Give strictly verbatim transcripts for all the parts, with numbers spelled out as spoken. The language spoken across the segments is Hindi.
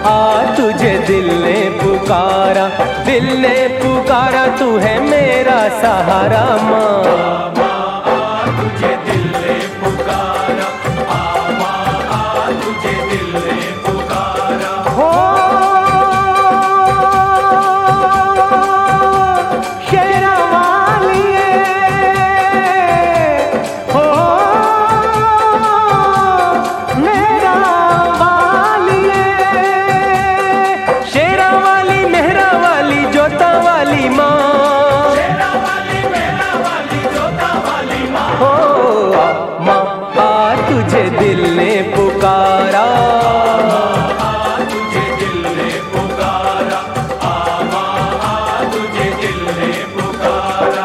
आ तुझे दिल ने पुकारा, दिल ने पुकारा, तू है मेरा सहारा माँ। तुझे दिल ने पुकारा, आ माँ आ तुझे दिल ने पुकारा। हो शेरा वालिए, हो मेरा वालिए, शेरा वाली मेहरा वाली जोता वाली माँ, शेरा वाली मेहरा वाली जोता वाली माँ। हो माँ आ तुझे दिल ने पुकारा, आ तुझे दिल ने पुकारा, आ माँ आ तुझे दिल ने पुकारा।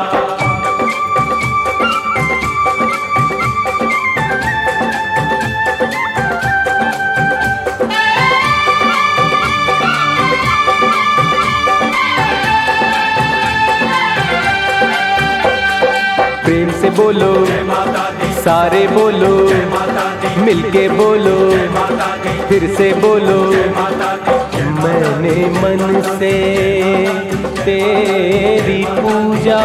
प्रेम से बोलो जय माता दी, सारे बोलो, जय माता दी, मिलके बोलो, जय माता दी, फिर से बोलो, जय माता दी। मैंने मन से तेरी पूजा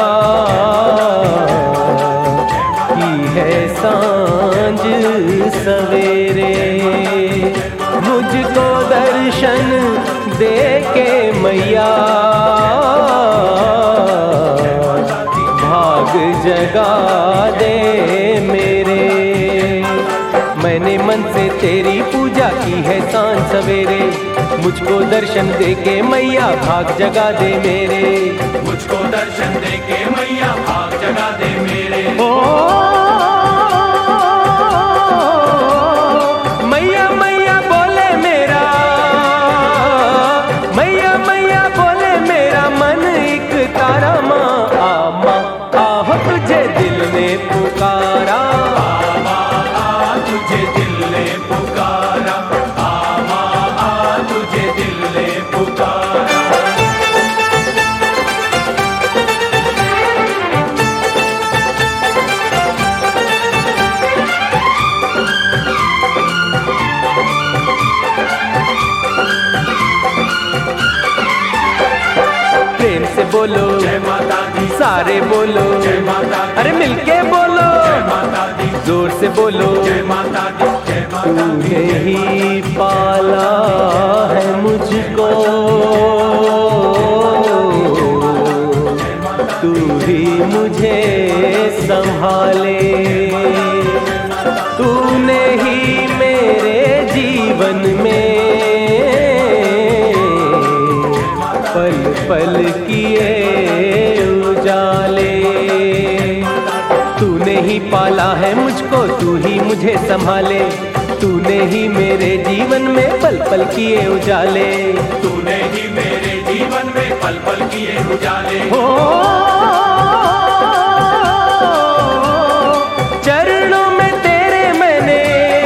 की है सांझ सवेरे, मुझको दर्शन दे के मैया भाग जगा दे मेरे। मैंने मन से तेरी पूजा की है सांझ सवेरे, मुझको दर्शन दे के मैया भाग जगा दे मेरे। मुझको दर्शन दे के मैया भाग जगा दे मेरे। ओ मैया मैया बोले मेरा, मैया मैया बोले मेरा मन एक तारा माँ। आ माँ आहो तुझे दिल ने पुकारा, आ माँ आ तुझे दिल ने पुकारा, आ माँ आ तुझे दिल ने पुकारा। प्रेम से बोलो जय माता दी, सारे बोलो, जय माता दी, अरे मिलके बोलो, जय माता दी, जोर से बोलो, जय माता दी, जय माता दी। तूने ही पाला है मुझको, तू ही मुझे संभाले, तूने ही मेरे जीवन में पल पल किए उजाले। तूने ही पाला है मुझको, तू ही मुझे संभाले, तूने ही मेरे जीवन में पल पल किए उजाले। तूने ही मेरे जीवन में पल पल किए उजाले। हो चरणों में तेरे मैंने,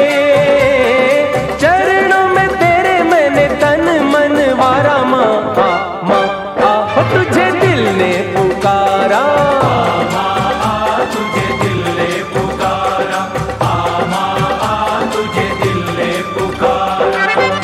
चरणों में तेरे मैंने तन मन वारा माँ। आ माँ आ तुझे दिल ने पुकारा, आ माँ आ तुझे दिल ने पुकारा, आ माँ आ तुझे दिल ने पुकारा।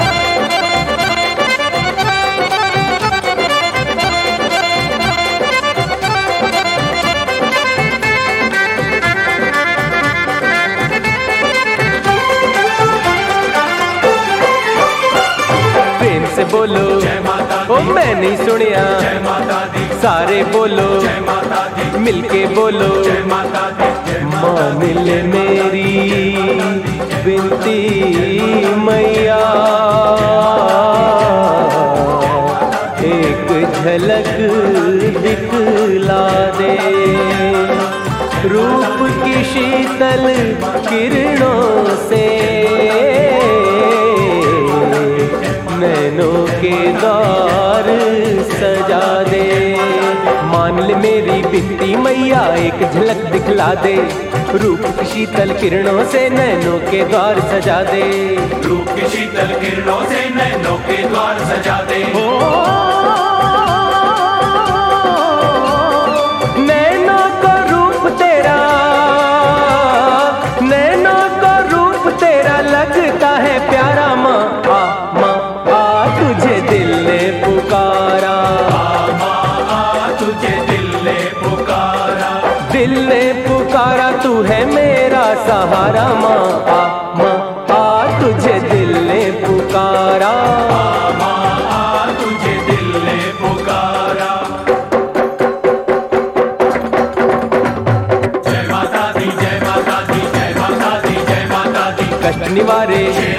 प्रेम से बोलो, जय माता ओ दी, मैं नहीं सुनिया, जय माता दी, सारे बोलो, जय माता दी, मिलके बोलो, जय माता दी, जय माता दी। मान ले मेरी विनती मैया, एक झलक दिखला दे, रूप की शीतल किरणों से नैनों के द्वार सजा दे। मान ले मेरी बिनती मैया, एक झलक दिखला दे, रूप की शीतल किरणों से नैनों के द्वार सजा दे। रूप की शीतल किरणों से नैनों के द्वार सजा दे। नैनों को रूप तेरा, नैनों को रूप तेरा लगता है प्यारा माँ। आ माँ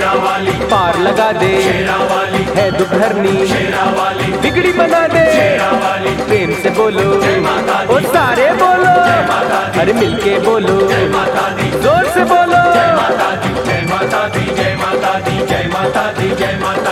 शेरा वाली, पार लगा दे, शेरा वाली, है दुख हरनी, शेरा वाली, बिगड़ी बना दे, शेरा वाली, प्रेम से बोलो, जय माता दी, ओ सारे बोलो, जय माता दी, अरे मिलके बोलो, जय माता दी, जोर से बोलो, जय माता दी, जय माता दी, जय माता दी, जय माता दी, जय माता